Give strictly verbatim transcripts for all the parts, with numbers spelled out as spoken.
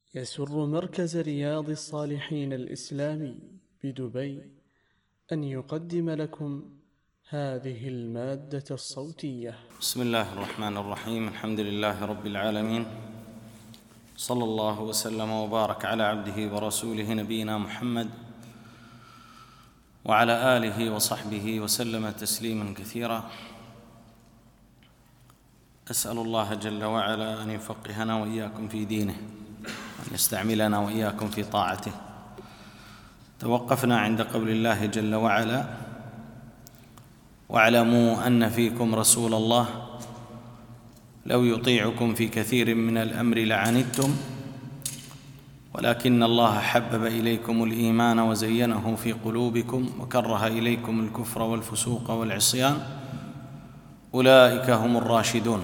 يسر مركز رياض الصالحين الإسلامي بدبي أن يقدم لكم هذه المادة الصوتية. بسم الله الرحمن الرحيم. الحمد لله رب العالمين، صلى الله وسلم وبارك على عبده ورسوله نبينا محمد وعلى آله وصحبه وسلم تسليما كثيرا. أسأل الله جل وعلا أن يفقهنا وإياكم في دينه وأن يستعملنا وإياكم في طاعته. توقفنا عند قول الله جل وعلا: واعلموا أن فيكم رسول الله لو يطيعكم في كثير من الأمر لعنتم ولكن الله حبب إليكم الإيمان وزينه في قلوبكم وكره إليكم الكفر والفسوق والعصيان أولئك هم الراشدون.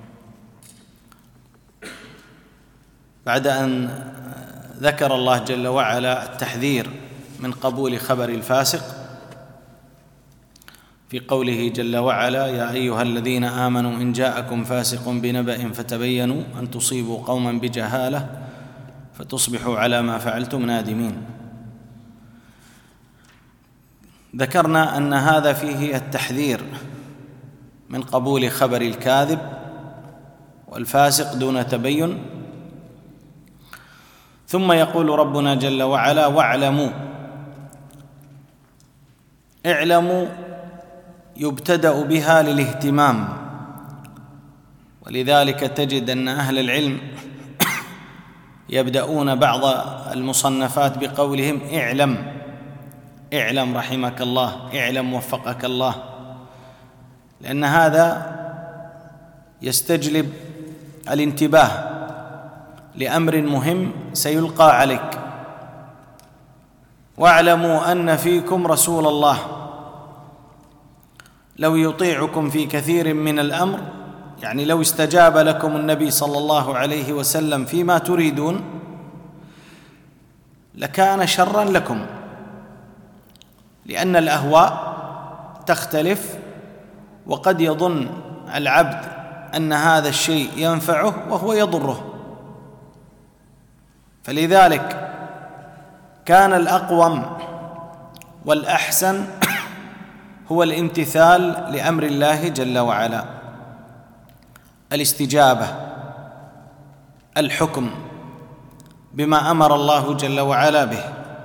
بعد أن ذكر الله جل وعلا التحذير من قبول خبر الفاسق في قوله جل وعلا: يا أيها الذين آمنوا إن جاءكم فاسق بنبأ فتبينوا أن تصيبوا قوما بجهالة فتصبحوا على ما فعلتم نادمين. ذكرنا أن هذا فيه التحذير من قبول خبر الكاذب والفاسق دون تبين. ثم يقول ربنا جل وعلا: واعلموا. اعلموا يبتدأ بها للاهتمام، ولذلك تجد أن أهل العلم يبدأون بعض المصنفات بقولهم: اعلم اعلم رحمك الله، اعلم وفقك الله، لأن هذا يستجلب الانتباه لأمر مهم سيلقى عليك. واعلموا أن فيكم رسول الله لو يطيعكم في كثير من الأمر، يعني لو استجاب لكم النبي صلى الله عليه وسلم فيما تريدون لكان شرا لكم، لأن الأهواء تختلف، وقد يظن العبد أن هذا الشيء ينفعه وهو يضره. فلذلك كان الأقوم والأحسن هو الامتثال لأمر الله جل وعلا، الاستجابة، الحكم بما أمر الله جل وعلا به.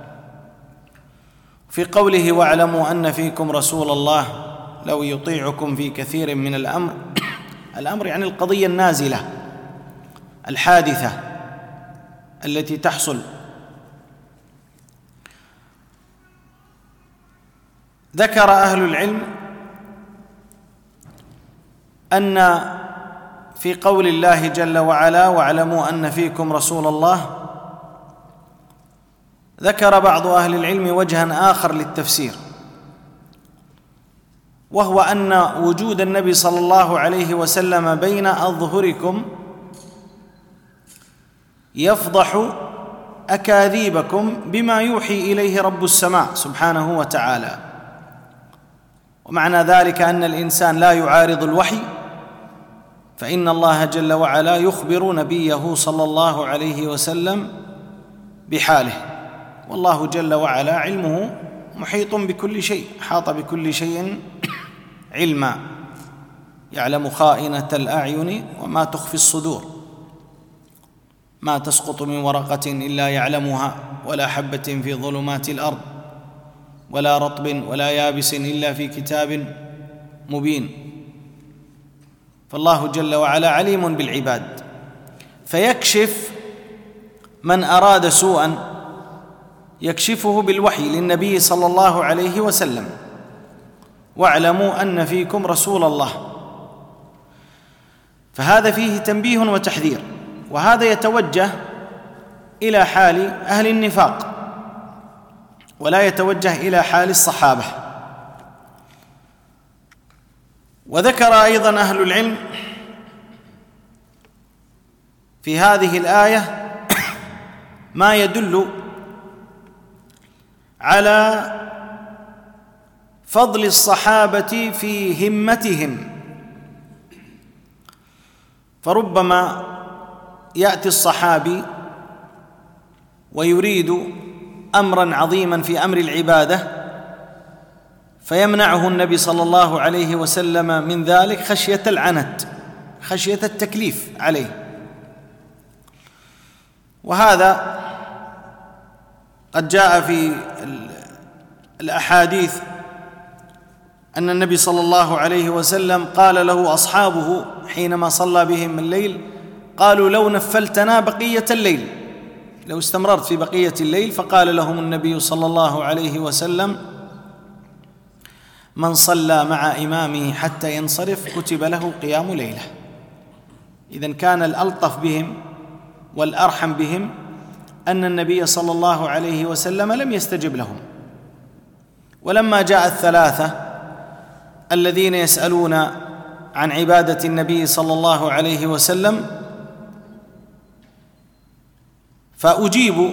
في قوله: واعلموا أن فيكم رسول الله لو يطيعكم في كثير من الأمر، الأمر يعني القضية النازلة الحادثة التي تحصل. ذكر أهل العلم أن في قول الله جل وعلا: واعلموا أن فيكم رسول الله، ذكر بعض أهل العلم وجها آخر للتفسير، وهو أن وجود النبي صلى الله عليه وسلم بين أظهركم يفضح أكاذيبكم بما يوحي إليه رب السماء سبحانه وتعالى. ومعنى ذلك أن الإنسان لا يعارض الوحي، فإن الله جل وعلا يخبر نبيه صلى الله عليه وسلم بحاله، والله جل وعلا علمه محيط بكل شيء، حاط بكل شيء علما، يعلم خائنة الأعين وما تخفي الصدور، ما تسقط من ورقة إلا يعلمها، ولا حبة في ظلمات الأرض، ولا رطب ولا يابس إلا في كتاب مبين. فالله جل وعلا عليم بالعباد، فيكشف من أراد سوءا يكشفه بالوحي للنبي صلى الله عليه وسلم: واعلموا أن فيكم رسول الله. فهذا فيه تنبيه وتحذير، وهذا يتوجه إلى حال أهل النفاق ولا يتوجه إلى حال الصحابة. وذكر أيضا أهل العلم في هذه الآية ما يدل على فضل الصحابة في همتهم، فربما يأتي الصحابي ويريد أمرا عظيما في أمر العبادة فيمنعه النبي صلى الله عليه وسلم من ذلك خشية العنت، خشية التكليف عليه. وهذا قد جاء في الأحاديث أن النبي صلى الله عليه وسلم قال له أصحابه حينما صلى بهم الليل، قالوا لو نفلتنا بقية الليل، لو استمررت في بقية الليل، فقال لهم النبي صلى الله عليه وسلم: من صلى مع إمامه حتى ينصرف كتب له قيام ليلة. إذن كان الألطف بهم والأرحم بهم أن النبي صلى الله عليه وسلم لم يستجب لهم. ولما جاء الثلاثة الذين يسألون عن عبادة النبي صلى الله عليه وسلم فأجيبوا،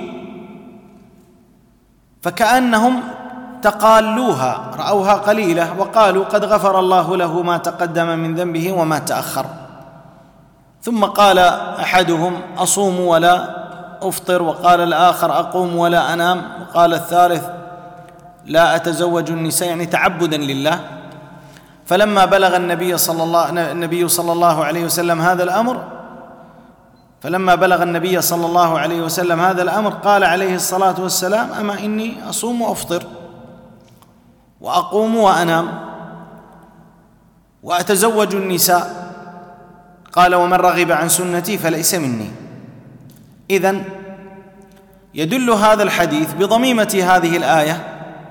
فكأنهم تقالوها، رأوها قليلة، وقالوا قد غفر الله له ما تقدم من ذنبه وما تأخر. ثم قال أحدهم: أصوم ولا أفطر، وقال الآخر: أقوم ولا أنام، وقال الثالث: لا أتزوج النساء، يعني تعبدا لله. فلما بلغ النبي صلى الله النبي صلى الله عليه وسلم هذا الأمر فلما بلغ النبي صلى الله عليه وسلم هذا الأمر قال عليه الصلاة والسلام: أما إني أصوم وأفطر وأقوم وأنام وأتزوج النساء. قال: ومن رغب عن سنتي فليس مني. إذن يدل هذا الحديث بضميمة هذه الآية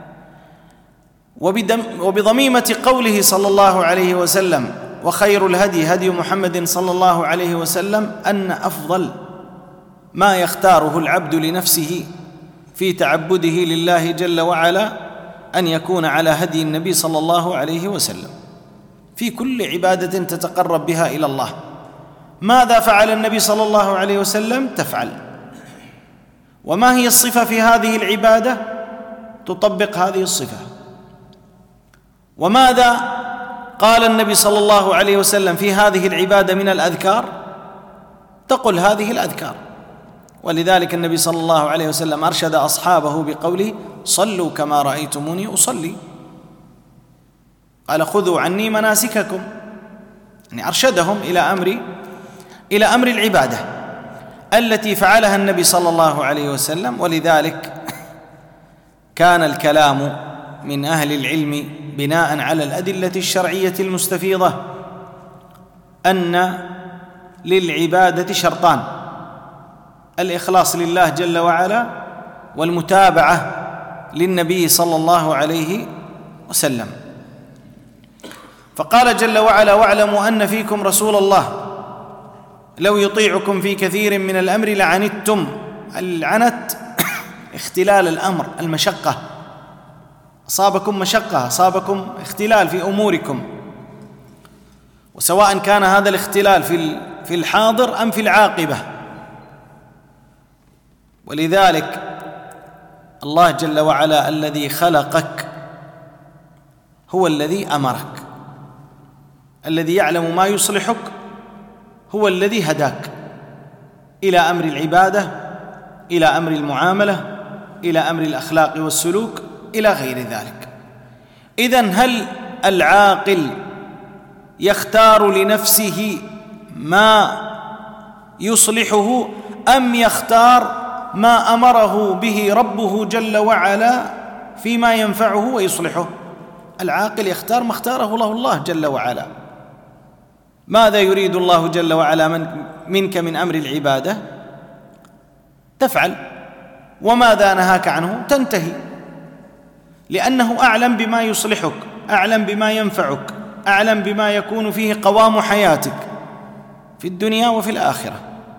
وبضميمة قوله صلى الله عليه وسلم: وخير الهدي هدي محمد صلى الله عليه وسلم، أن أفضل ما يختاره العبد لنفسه في تعبده لله جل وعلا أن يكون على هدي النبي صلى الله عليه وسلم في كل عبادة تتقرب بها إلى الله. ماذا فعل النبي صلى الله عليه وسلم؟ تفعل. وما هي الصفة في هذه العبادة؟ تطبق هذه الصفة. وماذا قال النبي صلى الله عليه وسلم في هذه العبادة من الأذكار؟ تقل هذه الأذكار. ولذلك النبي صلى الله عليه وسلم أرشد أصحابه بقوله: صلوا كما رأيتموني أصلي. قال: خذوا عني مناسككم، يعني أرشدهم إلى أمر إلى أمر العبادة التي فعلها النبي صلى الله عليه وسلم. ولذلك كان الكلام من أهل العلم بناء على الأدلة الشرعية المستفيضة أن للعبادة شرطان: الإخلاص لله جل وعلا، والمتابعة للنبي صلى الله عليه وسلم. فقال جل وعلا: واعلموا أن فيكم رسول الله لو يطيعكم في كثير من الأمر لعنتم. العنت اختلال الأمر، المشقة، أصابكم مشقة، أصابكم اختلال في أموركم، وسواء كان هذا الاختلال في في الحاضر أم في العاقبة. ولذلك الله جل وعلا الذي خلقك هو الذي أمرك، الذي يعلم ما يصلحك هو الذي هداك إلى أمر العبادة، إلى أمر المعاملة، إلى أمر الأخلاق والسلوك، إلى غير ذلك. إذن هل العاقل يختار لنفسه ما يصلحه أم يختار ما أمره به ربه جل وعلا فيما ينفعه ويصلحه؟ العاقل يختار ما اختاره له الله جل وعلا. ماذا يريد الله جل وعلا من منك من أمر العبادة؟ تفعل. وماذا نهاك عنه؟ تنتهي، لأنه أعلم بما يصلحك، أعلم بما ينفعك، أعلم بما يكون فيه قوام حياتك في الدنيا وفي الآخرة.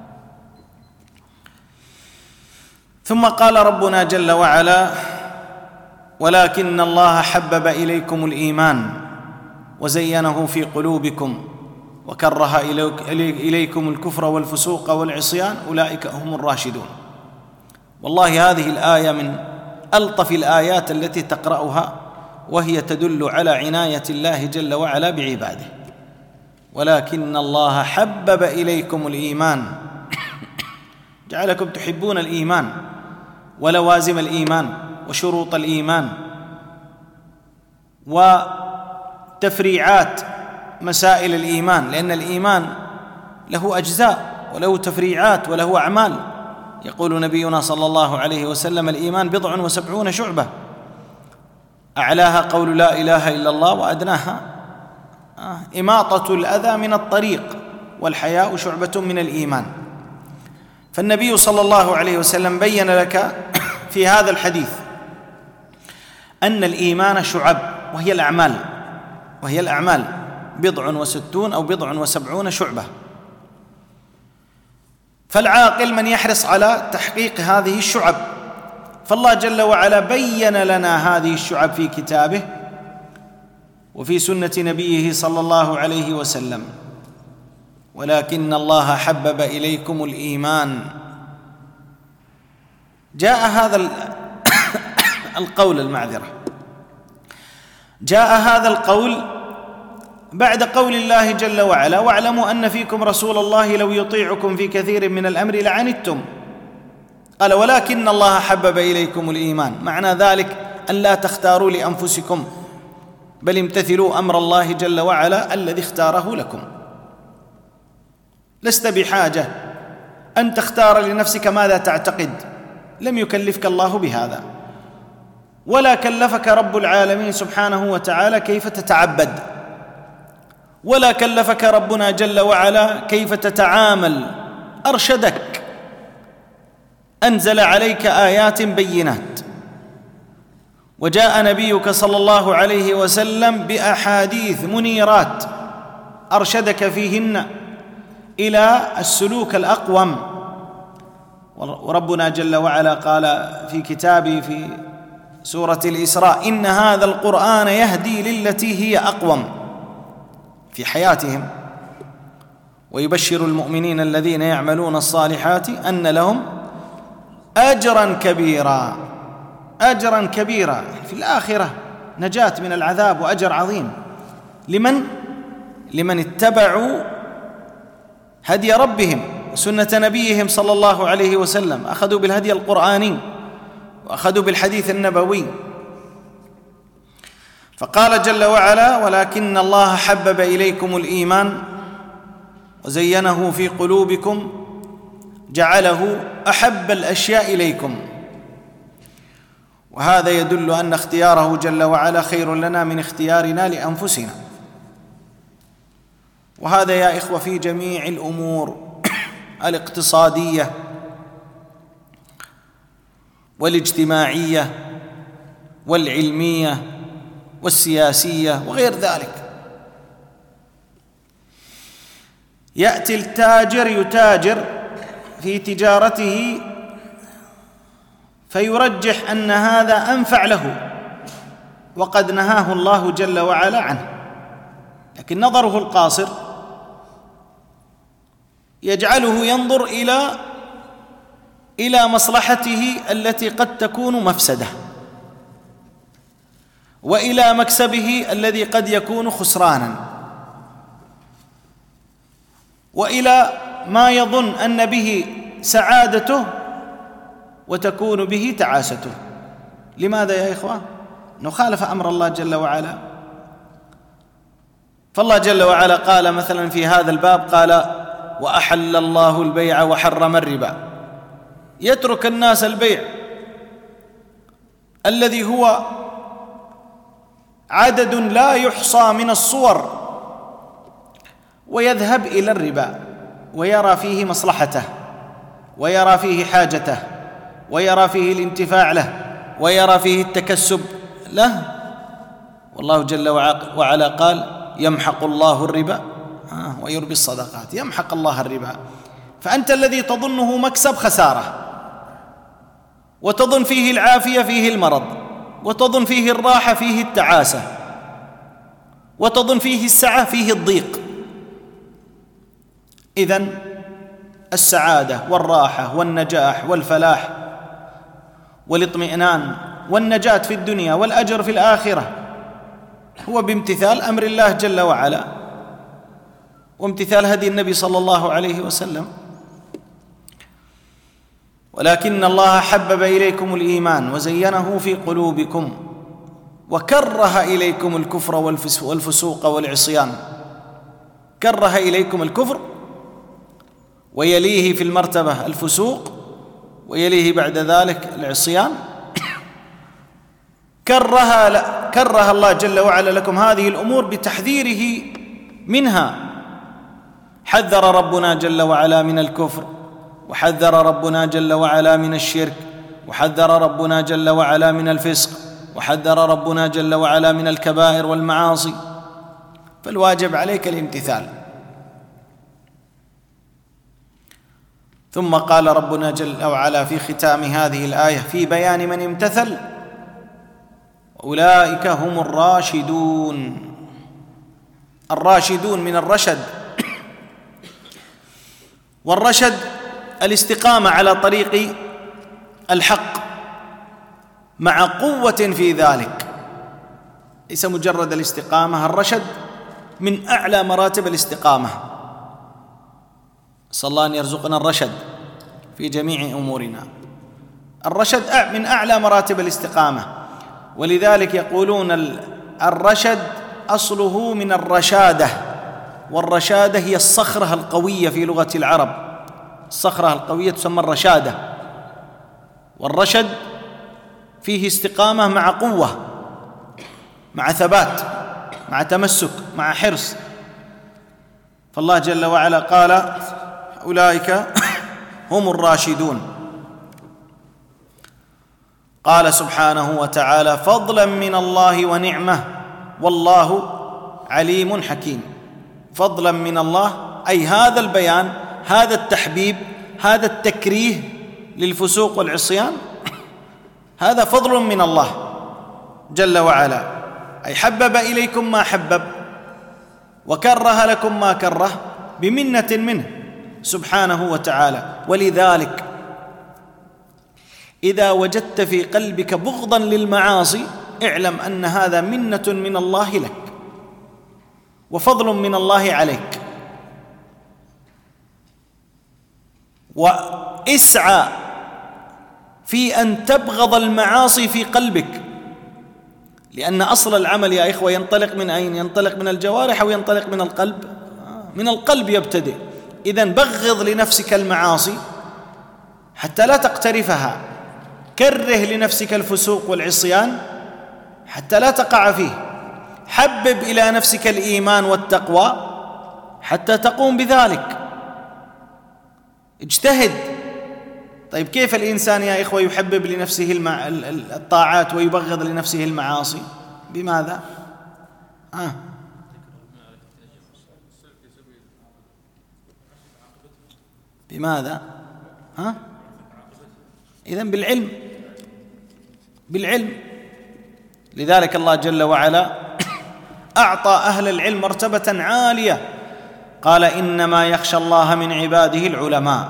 ثم قال ربنا جل وعلا: ولكن الله حبب إليكم الإيمان وزينه في قلوبكم وكره إليكم الكفر والفسوق والعصيان أولئك هم الراشدون. والله هذه الآية من ألطف الآيات التي تقرأها، وهي تدل على عناية الله جل وعلا بعباده. ولكن الله حبب إليكم الإيمان، جعلكم تحبون الإيمان ولوازم الإيمان وشروط الإيمان وتفريعات مسائل الإيمان، لأن الإيمان له أجزاء وله تفريعات وله أعمال. يقول نبينا صلى الله عليه وسلم: الإيمان بضع وسبعون شعبة، أعلاها قول لا إله إلا الله، وأدناها إماطة الأذى من الطريق، والحياء شعبة من الإيمان. فالنبي صلى الله عليه وسلم بين لك في هذا الحديث أن الإيمان شعب، وهي الأعمال وهي الأعمال بضع وستون أو بضع وسبعون شعبة. فالعاقل من يحرص على تحقيق هذه الشعب، فالله جل وعلا بين لنا هذه الشعب في كتابه وفي سنة نبيه صلى الله عليه وسلم. ولكن الله حبب إليكم الإيمان. جاء هذا القول المعذرة جاء هذا القول بعد قول الله جل وعلا: واعلموا أن فيكم رسول الله لو يطيعكم في كثير من الأمر لعنتم. قال: ولكن الله حبب إليكم الإيمان. معنى ذلك أن لا تختاروا لأنفسكم، بل امتثلوا أمر الله جل وعلا الذي اختاره لكم. لست بحاجة أن تختار لنفسك ماذا تعتقد، لم يكلفك الله بهذا، ولا كلفك رب العالمين سبحانه وتعالى كيف تتعبد، ولا كلفك ربنا جل وعلا كيف تتعامل. أرشدك، أنزل عليك آيات بينات، وجاء نبيك صلى الله عليه وسلم بأحاديث منيرات أرشدك فيهن إلى السلوك الأقوم. وربنا جل وعلا قال في كتابه في سورة الإسراء: إن هذا القرآن يهدي للتي هي أقوم في حياتهم، ويبشر المؤمنين الذين يعملون الصالحات أن لهم أجرا كبيرا. أجرا كبيرا في الآخرة، نجاة من العذاب وأجر عظيم لمن لمن اتبعوا هدي ربهم وسنة نبيهم صلى الله عليه وسلم، أخذوا بالهدي القرآني وأخذوا بالحديث النبوي. فقال جل وعلا: ولكن الله حبب إليكم الإيمان وزينه في قلوبكم جعله أحب الأشياء إليكم. وهذا يدل أن اختياره جل وعلا خير لنا من اختيارنا لأنفسنا. وهذا يا إخوة في جميع الأمور الاقتصادية والاجتماعية والعلمية والسياسية وغير ذلك. يأتي التاجر يتاجر في تجارته فيرجح أن هذا أنفع له، وقد نهاه الله جل وعلا عنه، لكن نظره القاصر يجعله ينظر إلى إلى مصلحته التي قد تكون مفسدة، وإلى مكسبه الذي قد يكون خسرانا، وإلى ما يظن أن به سعادته وتكون به تعاسته. لماذا يا إخوة؟ نخالف أمر الله جل وعلا. فالله جل وعلا قال مثلا في هذا الباب، قال: وأحل الله البيع وحرم الربا. يترك الناس البيع الذي هو عدد لا يحصى من الصور، ويذهب إلى الربا ويرى فيه مصلحته، ويرى فيه حاجته، ويرى فيه الانتفاع له، ويرى فيه التكسب له. والله جل وعلا قال: يمحق الله الربا ويربي الصدقات. يمحق الله الربا، فأنت الذي تظنه مكسب خسارة، وتظن فيه العافية فيه المرض، وتظن فيه الراحة فيه التعاسة، وتظن فيه السعة فيه الضيق. إذن السعادة والراحة والنجاح والفلاح والاطمئنان والنجاة في الدنيا والأجر في الآخرة هو بامتثال أمر الله جل وعلا وامتثال هدي النبي صلى الله عليه وسلم. ولكن الله حبب إليكم الإيمان وزينه في قلوبكم وكره إليكم الكفر والفسوق والعصيان. كره إليكم الكفر ويليه في المرتبة الفسوق ويليه بعد ذلك العصيان. كره كره الله جل وعلا لكم هذه الأمور بتحذيره منها. حذر ربنا جل وعلا من الكفر، وحذر ربنا جل وعلا من الشرك، وحذر ربنا جل وعلا من الفسق، وحذر ربنا جل وعلا من الكبائر والمعاصي، فالواجب عليك الامتثال. ثم قال ربنا جل وعلا في ختام هذه الآية في بيان من امتثل: أولئك هم الراشدون. الراشدون من الرشد، والرشد الاستقامة على طريق الحق مع قوة في ذلك، ليس مجرد الاستقامة. الرشد من أعلى مراتب الاستقامة. نسأل الله أن يرزقنا الرشد في جميع أمورنا. الرشد من أعلى مراتب الاستقامة، ولذلك يقولون الرشد أصله من الرشادة، والرشادة هي الصخرة القوية في لغة العرب. الصخرة القوية تسمى الرشادة، والرشد فيه استقامة مع قوة، مع ثبات، مع تمسك، مع حرص. فالله جل وعلا قال: أولئك هم الراشدون. قال سبحانه وتعالى: فضلا من الله ونعمة والله عليم حكيم. فضلا من الله أي هذا البيان، هذا التحبيب، هذا التكريه للفسوق والعصيان، هذا فضل من الله جل وعلا، أي حبب إليكم ما حبب وكره لكم ما كره بمنة منه سبحانه وتعالى. ولذلك إذا وجدت في قلبك بغضا للمعاصي اعلم أن هذا منة من الله لك وفضل من الله عليك، واسعى في أن تبغض المعاصي في قلبك، لأن أصل العمل يا إخوة ينطلق من أين؟ ينطلق من الجوارح أو ينطلق من القلب؟ من القلب يبتدئ. إذن بغض لنفسك المعاصي حتى لا تقترفها، كره لنفسك الفسوق والعصيان حتى لا تقع فيه، حبب إلى نفسك الإيمان والتقوى حتى تقوم بذلك، اجتهد. طيب كيف الإنسان يا إخوة يحبب لنفسه المع... الطاعات ويبغض لنفسه المعاصي؟ بماذا؟ آه. بماذا؟ ها؟ إذن بالعلم، بالعلم. لذلك الله جل وعلا أعطى أهل العلم مرتبة عالية، قال: إنما يخشى الله من عباده العلماء.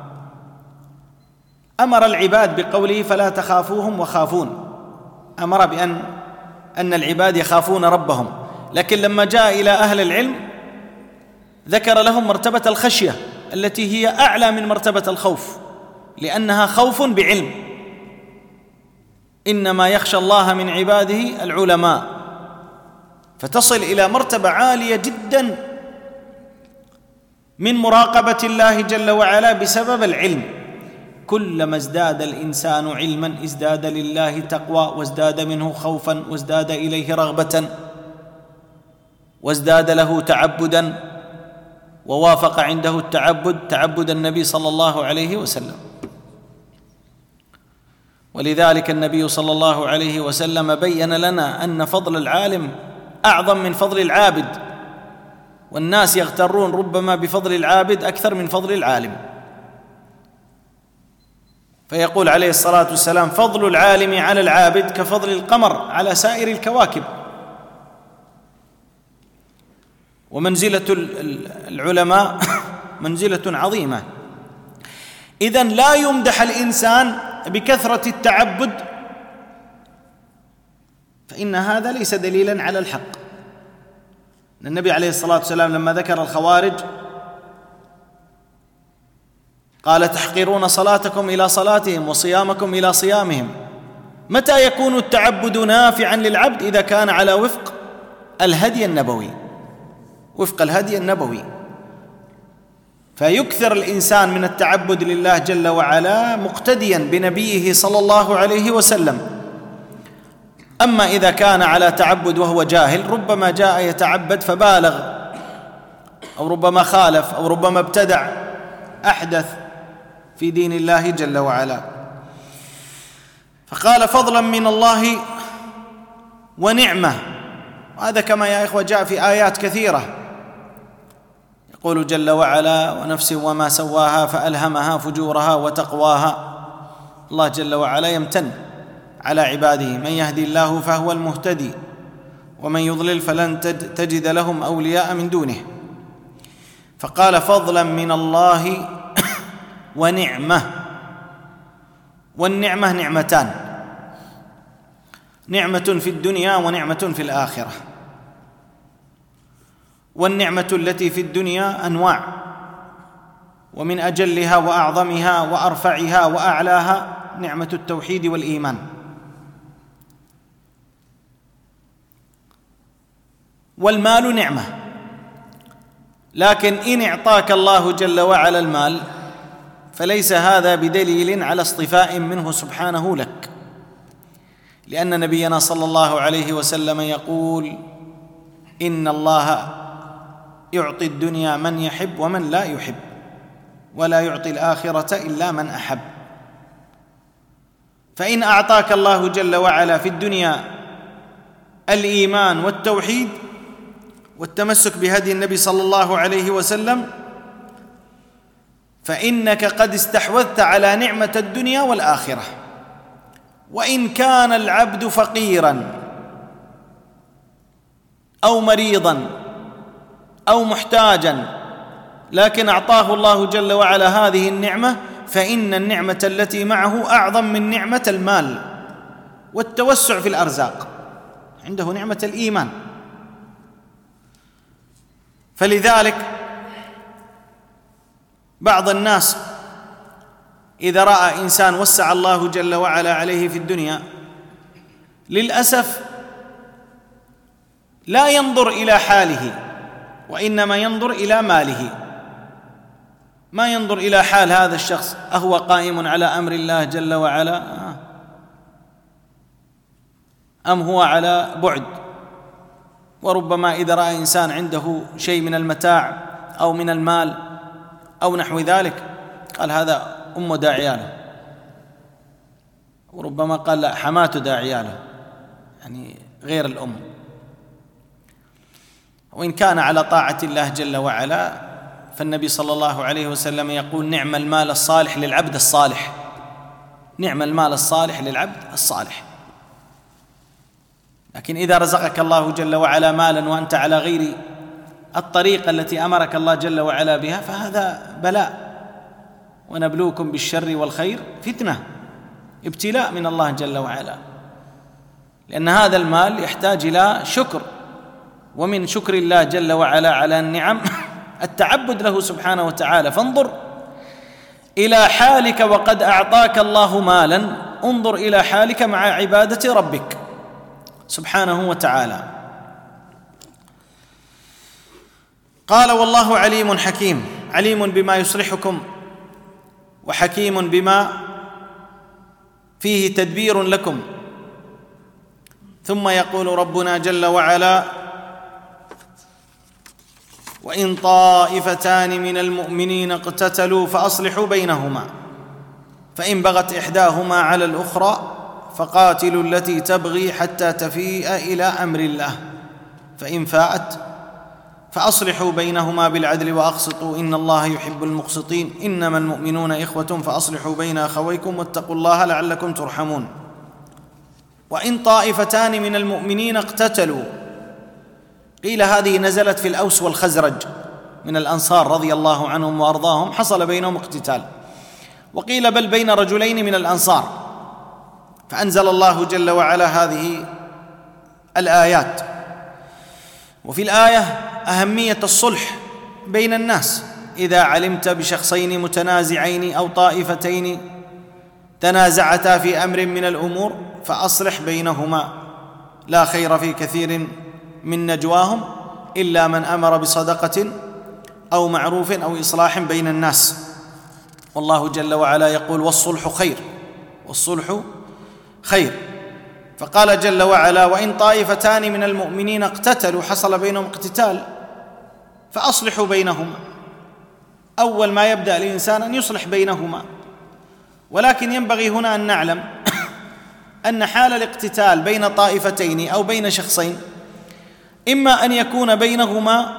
أمر العباد بقوله: فلا تخافوهم وخافون. أمر بأن أن العباد يخافون ربهم، لكن لما جاء إلى أهل العلم ذكر لهم مرتبة الخشية التي هي أعلى من مرتبة الخوف، لأنها خوف بعلم. إنما يخشى الله من عباده العلماء، فتصل إلى مرتبة عالية جدا من مراقبة الله جل وعلا بسبب العلم. كلما ازداد الإنسان علما ازداد لله تقوى، وازداد منه خوفا، وازداد إليه رغبة، وازداد له تعبدا، ووافق عنده التعبد تعبد النبي صلى الله عليه وسلم. ولذلك النبي صلى الله عليه وسلم بين لنا أن فضل العالم أعظم من فضل العابد، والناس يغترون ربما بفضل العابد أكثر من فضل العالم. فيقول عليه الصلاة والسلام: فضل العالم على العابد كفضل القمر على سائر الكواكب. ومنزلة العلماء منزلة عظيمة. إذن لا يمدح الإنسان بكثرة التعبد، فإن هذا ليس دليلا على الحق. النبي عليه الصلاة والسلام لما ذكر الخوارج قال تحقرون صلاتكم إلى صلاتهم وصيامكم إلى صيامهم. متى يكون التعبد نافعا للعبد؟ إذا كان على وفق الهدي النبوي، وفق الهدي النبوي، فيكثر الإنسان من التعبد لله جل وعلا مقتديا بنبيه صلى الله عليه وسلم. أما إذا كان على تعبد وهو جاهل، ربما جاء يتعبد فبالغ، أو ربما خالف، أو ربما ابتدع، أحدث في دين الله جل وعلا. فقال فضلا من الله ونعمة، وهذا كما يا إخوة جاء في آيات كثيرة، يقول جل وعلا ونفس وما سواها فألهمها فجورها وتقواها. الله جل وعلا يمتن على عباده، من يهدي الله فهو المهتدي ومن يضلل فلن تجد لهم أولياء من دونه. فقال فضلا من الله ونعمة. والنعمة نعمتان، نعمة في الدنيا ونعمة في الآخرة. والنعمة التي في الدنيا أنواع، ومن أجلها وأعظمها وأرفعها وأعلاها نعمة التوحيد والإيمان. والمال نعمة، لكن إن أعطاك الله جل وعلا المال فليس هذا بدليل على اصطفاء منه سبحانه لك، لأن نبينا صلى الله عليه وسلم يقول إن الله يعطي الدنيا من يحب ومن لا يحب، ولا يعطي الآخرة إلا من أحب. فإن أعطاك الله جل وعلا في الدنيا الإيمان والتوحيد والتمسك بهدي النبي صلى الله عليه وسلم، فإنك قد استحوذت على نعمة الدنيا والآخرة. وإن كان العبد فقيراً أو مريضاً أو محتاجاً، لكن أعطاه الله جل وعلا هذه النعمة، فإن النعمة التي معه أعظم من نعمة المال والتوسع في الأرزاق، عنده نعمة الإيمان. فلذلك بعض الناس إذا رأى إنسان وسع الله جل وعلا عليه في الدنيا، للأسف لا ينظر إلى حاله، وإنما ينظر إلى ماله، ما ينظر إلى حال هذا الشخص، أهو قائم على أمر الله جل وعلا أم هو على بعد. وربما إذا رأى إنسان عنده شيء من المتاع أو من المال أو نحو ذلك قال هذا أمه داعية له، وربما قال لا حماته داعية له، يعني غير الأم. وإن كان على طاعة الله جل وعلا، فالنبي صلى الله عليه وسلم يقول نعم المال الصالح للعبد الصالح، نعم المال الصالح للعبد الصالح. لكن إذا رزقك الله جل وعلا مالا وأنت على غير الطريقة التي أمرك الله جل وعلا بها، فهذا بلاء. ونبلوكم بالشر والخير فتنة، ابتلاء من الله جل وعلا، لأن هذا المال يحتاج إلى شكر، ومن شكر الله جل وعلا على النعم التعبد له سبحانه وتعالى. فانظر إلى حالك وقد أعطاك الله مالا، انظر إلى حالك مع عبادة ربك سبحانه وتعالى. قال والله عليم حكيم، عليم بما يصلحكم وحكيم بما فيه تدبير لكم. ثم يقول ربنا جل وعلا وإن طائفتان من المؤمنين اقتتلوا فأصلحوا بينهما فإن بغت إحداهما على الأخرى فقاتلوا التي تبغي حتى تفيء إلى أمر الله فإن فاءت فأصلحوا بينهما بالعدل وأقسطوا إن الله يحب المقسطين إنما المؤمنون إخوة فأصلحوا بين أخويكم واتقوا الله لعلكم ترحمون. وإن طائفتان من المؤمنين اقتتلوا، قيل هذه نزلت في الأوس والخزرج من الأنصار رضي الله عنهم وأرضاهم، حصل بينهم اقتتال. وقيل بل بين رجلين من الأنصار، فأنزل الله جل وعلا هذه الآيات. وفي الآية أهمية الصلح بين الناس، إذا علمت بشخصين متنازعين أو طائفتين تنازعتا في أمر من الأمور فأصلح بينهما، لا خير في كثير من نجواهم إلا من أمر بصدقة أو معروف أو إصلاح بين الناس. والله جل وعلا يقول والصلح خير، والصلح خير. فقال جل وعلا وإن طائفتان من المؤمنين اقتتلوا، حصل بينهم اقتتال، فأصلحوا بينهما. أول ما يبدأ الإنسان أن يصلح بينهما، ولكن ينبغي هنا أن نعلم أن حال الاقتتال بين طائفتين أو بين شخصين إما أن يكون بينهما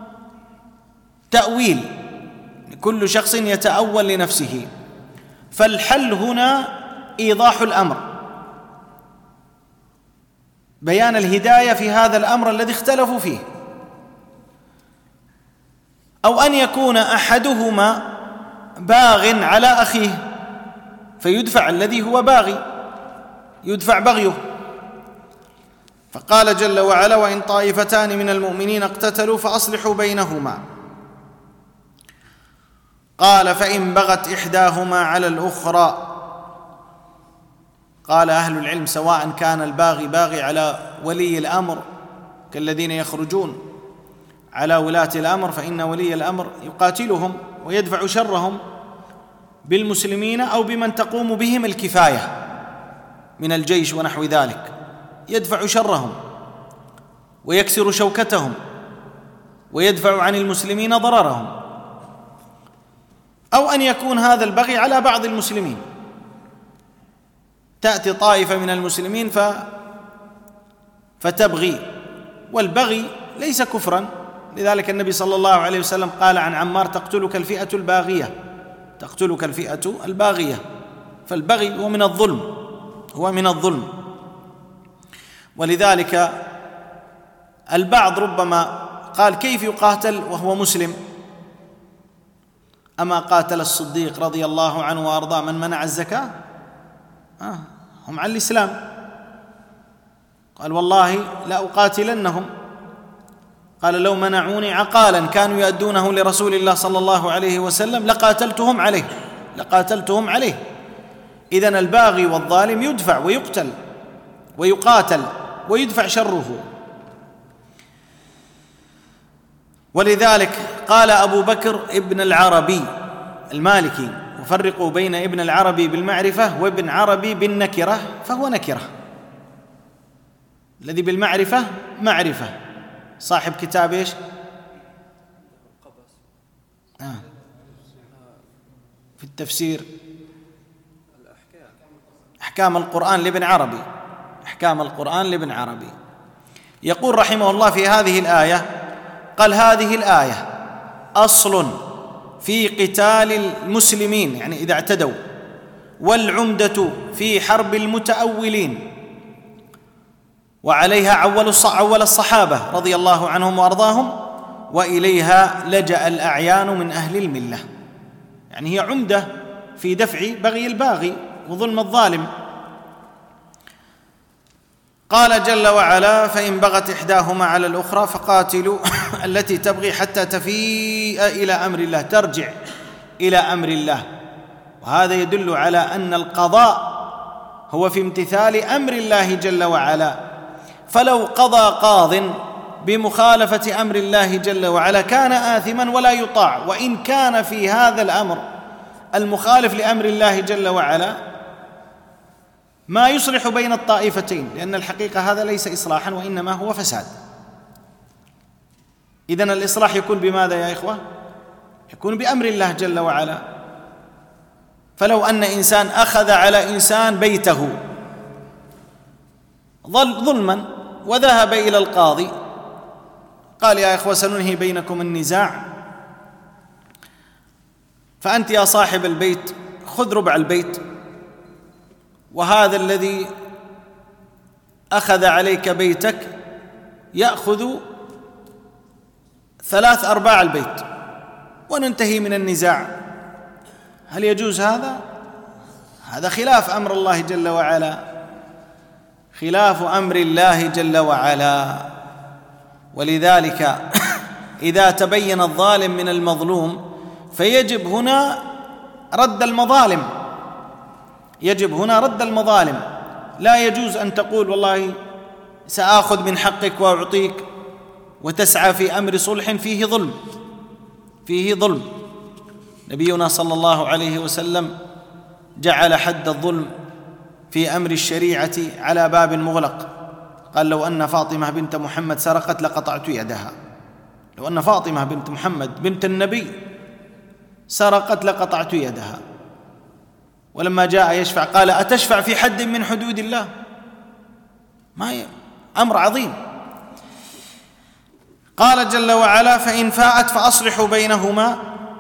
تأويل، كل شخص يتأول لنفسه، فالحل هنا إيضاح الأمر، بيان الهداية في هذا الأمر الذي اختلفوا فيه، أو أن يكون أحدهما باغ على أخيه فيدفع الذي هو باغي، يدفع بغيه. فقال جل وعلا وإن طائفتان من المؤمنين اقتتلوا فأصلحوا بينهما. قال فإن بغت إحداهما على الأخرى، قال أهل العلم سواء كان الباغي باغي على ولي الأمر كالذين يخرجون على ولاة الأمر، فإن ولي الأمر يقاتلهم ويدفع شرهم بالمسلمين أو بمن تقوم بهم الكفاية من الجيش ونحو ذلك، يدفع شرهم ويكسر شوكتهم ويدفع عن المسلمين ضررهم. أو أن يكون هذا البغي على بعض المسلمين، تأتي طائفة من المسلمين ف... فتبغي، والبغي ليس كفرا، لذلك النبي صلى الله عليه وسلم قال عن عمار تقتلك الفئة الباغية، تقتلك الفئة الباغية. فالبغي هو من الظلم، هو من الظلم. ولذلك البعض ربما قال كيف يقاتل وهو مسلم؟ أما قاتل الصديق رضي الله عنه وأرضاه من منع الزكاة؟ آه هم على الإسلام، قال والله لا أقاتلنهم، قال لو منعوني عقالا كانوا يؤدونه لرسول الله صلى الله عليه وسلم لقاتلتهم عليه لقاتلتهم عليه. إذن الباغي والظالم يدفع ويقتل ويقاتل ويدفع شره. ولذلك قال أبو بكر ابن العربي المالكي وفرقوا بين ابن العربي بالمعرفة وابن عربي بالنكرة، فهو نكرة. الذي بالمعرفة معرفة، صاحب كتاب إيش؟ آه. في التفسير أحكام القرآن لابن عربي، أحكام القرآن لابن عربي. يقول رحمه الله في هذه الآية، قال هذه الآية أصل في قتال المسلمين، يعني إذا اعتدوا، والعمدة في حرب المتأولين، وعليها عول عول الصحابة رضي الله عنهم وأرضاهم، وإليها لجأ الأعيان من أهل الملة. يعني هي عمدة في دفع بغي الباغي وظلم الظالم. قال جل وعلا فإن بغت إحداهما على الأخرى فقاتلوا التي تبغي حتى تفيء إلى أمر الله، ترجع إلى أمر الله. وهذا يدل على أن القضاء هو في امتثال أمر الله جل وعلا. فلو قضى قاض بمخالفة أمر الله جل وعلا كان آثما ولا يطاع، وإن كان في هذا الأمر المخالف لأمر الله جل وعلا ما يصلح بين الطائفتين، لأن الحقيقة هذا ليس إصلاحا وإنما هو فساد. إذن الإصلاح يكون بماذا يا إخوة؟ يكون بأمر الله جل وعلا. فلو أن إنسان أخذ على إنسان بيته ظلما وذهب إلى القاضي قال يا إخوة سننهي بينكم النزاع، فأنت يا صاحب البيت خذ ربع البيت، وهذا الذي أخذ عليك بيتك يأخذ ثلاث أرباع البيت وننتهي من النزاع. هل يجوز هذا؟ هذا خلاف أمر الله جل وعلا، خلاف أمر الله جل وعلا. ولذلك إذا تبين الظالم من المظلوم فيجب هنا رد المظالم، يجب هنا رد المظالم. لا يجوز أن تقول والله سآخذ من حقك وأعطيك وتسعى في أمر صلح فيه ظلم، فيه ظلم. نبينا صلى الله عليه وسلم جعل حد الظلم في أمر الشريعة على باب مغلق، قال لو أن فاطمة بنت محمد سرقت لقطعت يدها. لو أن فاطمة بنت محمد بنت النبي سرقت لقطعت يدها. ولما جاء يشفع قال أتشفع في حد من حدود الله؟ ما ي... أمر عظيم. قال جل وعلا فإن فاءت فأصلحوا بينهما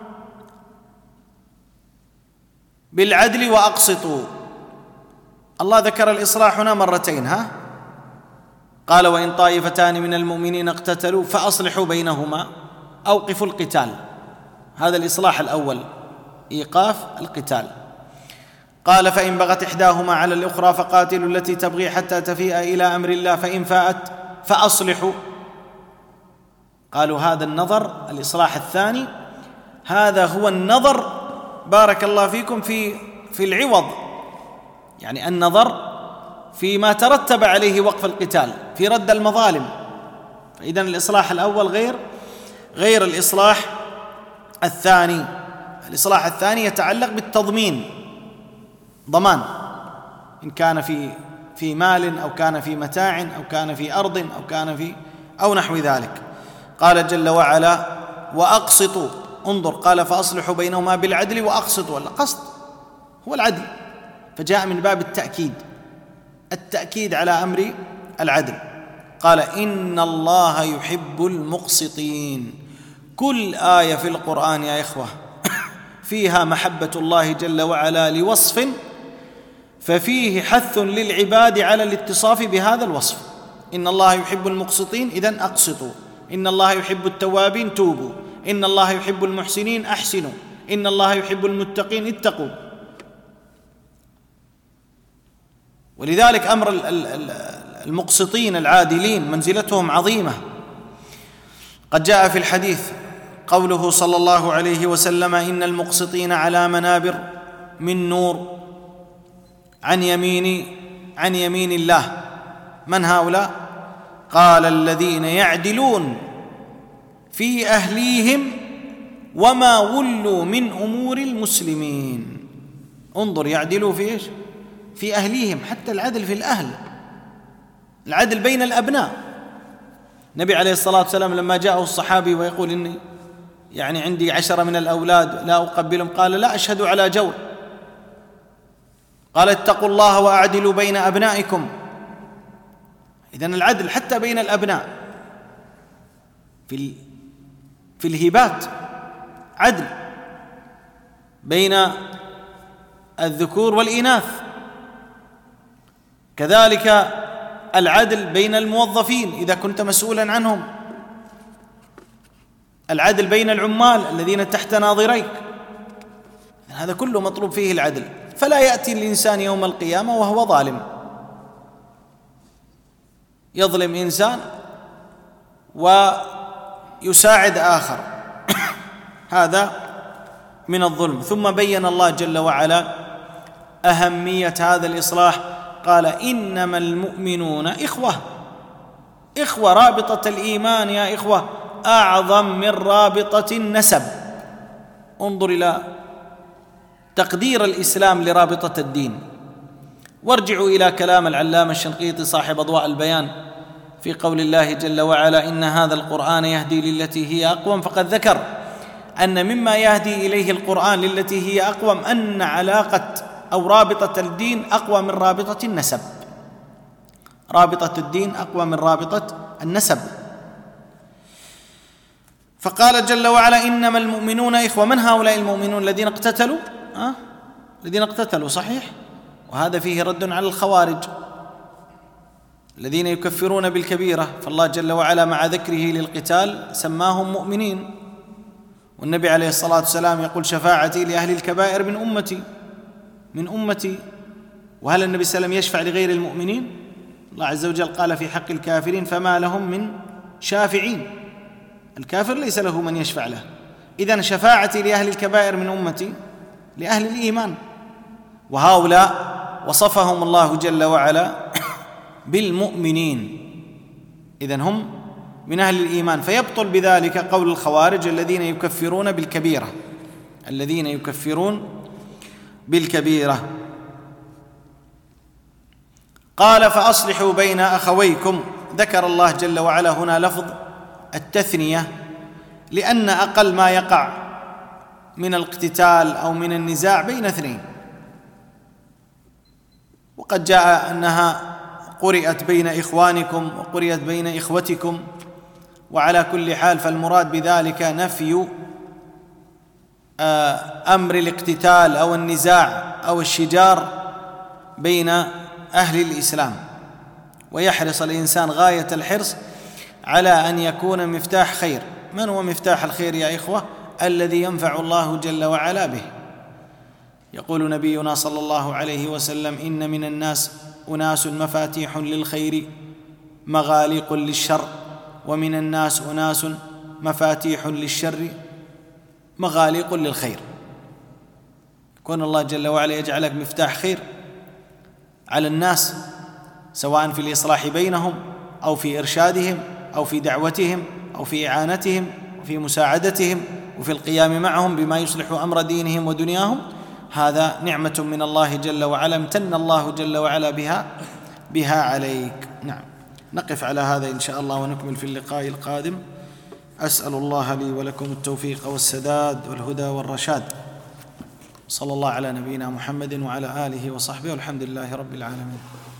بالعدل وأقسطوا. الله ذكر الإصلاح هنا مرتين، ها؟ قال وإن طائفتان من المؤمنين اقتتلوا فأصلحوا بينهما، أوقفوا القتال. هذا الإصلاح الأول، إيقاف القتال. قال فإن بغت إحداهما على الأخرى فقاتلوا التي تبغي حتى تفيء إلى أمر الله فإن فاءت فأصلحوا. قالوا هذا النظر الإصلاح الثاني، هذا هو النظر بارك الله فيكم في في العوض، يعني النظر فيما ترتب عليه وقف القتال في رد المظالم. فإذن الإصلاح الأول غير غير الإصلاح الثاني. الإصلاح الثاني يتعلق بالتضمين، ضمان، إن كان في في مال أو كان في متاع أو كان في أرض أو كان في أو نحو ذلك. قال جل وعلا وأقسطوا، انظر، قال فأصلحوا بينهما بالعدل وأقسطوا. القسط هو العدل، فجاء من باب التأكيد، التأكيد على أمر العدل. قال إن الله يحب المقسطين. كل آية في القرآن يا إخوة فيها محبة الله جل وعلا لوصف، ففيه حث للعباد على الاتصاف بهذا الوصف. إن الله يحب المقسطين، إذن أقسطوا. إن الله يحب التوابين، توبوا. إن الله يحب المحسنين، أحسنوا. إن الله يحب المتقين، اتقوا. ولذلك أمر المقسطين العادلين منزلتهم عظيمة. قد جاء في الحديث قوله صلى الله عليه وسلم إن المقسطين على منابر من نور عن يمين عن يمين الله. من هؤلاء؟ قال الذين يعدلون في أهليهم وما ولوا من أمور المسلمين. انظر، يعدلوا في إيش؟ في أهليهم، حتى العدل في الأهل، العدل بين الأبناء. النبي عليه الصلاة والسلام لما جاءه الصحابي ويقول إني يعني عندي عشرة من الأولاد لا أقبلهم، قال لا أشهد على جور. قال اتقوا الله وأعدلوا بين أبنائكم. إذن العدل حتى بين الأبناء، في في الهبات عدل بين الذكور والإناث، كذلك العدل بين الموظفين إذا كنت مسؤولا عنهم، العدل بين العمال الذين تحت ناظريك. هذا كله مطلوب فيه العدل. فلا يأتي الإنسان يوم القيامة وهو ظالم، يظلم إنسان ويساعد آخر، هذا من الظلم. ثم بين الله جل وعلا أهمية هذا الإصلاح، قال إنما المؤمنون إخوة. إخوة، رابطة الإيمان يا إخوة أعظم من رابطة النسب. انظر إلى تقدير الإسلام لرابطة الدين. وارجعوا إلى كلام العلامة الشنقيطي صاحب أضواء البيان في قول الله جل وعلا إن هذا القرآن يهدي للتي هي أقوم، فقد ذكر أن مما يهدي إليه القرآن للتي هي أقوم أن علاقة أو رابطة الدين أقوى من رابطة النسب. رابطة الدين أقوى من رابطة النسب. فقال جل وعلا إنما المؤمنون إخوة. من هؤلاء المؤمنون؟ الذين اقتتلوا أه؟ الذين اقتتلوا، صحيح، وهذا فيه رد على الخوارج الذين يكفرون بالكبيرة، فالله جل وعلا مع ذكره للقتال سماهم مؤمنين. والنبي عليه الصلاة والسلام يقول شفاعتي لأهل الكبائر من أمتي من أمتي. وهل النبي صلى الله عليه وسلم يشفع لغير المؤمنين؟ الله عز وجل قال في حق الكافرين فما لهم من شافعين. الكافر ليس له من يشفع له إذن شفاعتي لأهل الكبائر من أمتي لأهل الإيمان، وهؤلاء وصفهم الله جل وعلا بالمؤمنين، إذن هم من أهل الإيمان. فيبطل بذلك قول الخوارج الذين يكفرون بالكبيرة الذين يكفرون بالكبيرة. قال فأصلحوا بين أخويكم. ذكر الله جل وعلا هنا لفظ التثنية لأن أقل ما يقع من الاقتتال أو من النزاع بين اثنين، وقد جاء أنها قرئت بين إخوانكم وقرئت بين إخوتكم، وعلى كل حال فالمراد بذلك نفي أمر الاقتتال أو النزاع أو الشجار بين أهل الإسلام، ويحرص الإنسان غاية الحرص على أن يكون مفتاح خير. من هو مفتاح الخير يا إخوة؟ الذي ينفع الله جل وعلا به. يقول نبينا صلى الله عليه وسلم: إن من الناس أناس مفاتيح للخير مغاليق للشر، ومن الناس أناس مفاتيح للشر مغاليق للخير. يكون الله جل وعلا يجعلك مفتاح خير على الناس، سواء في الإصلاح بينهم أو في إرشادهم أو في دعوتهم أو في إعانتهم وفي مساعدتهم وفي القيام معهم بما يصلح أمر دينهم ودنياهم. هذا نعمة من الله جل وعلا امتن الله جل وعلا بها بها عليك. نعم، نقف على هذا إن شاء الله ونكمل في اللقاء القادم. أسأل الله لي ولكم التوفيق والسداد والهدى والرشاد. صلى الله على نبينا محمد وعلى آله وصحبه، والحمد لله رب العالمين.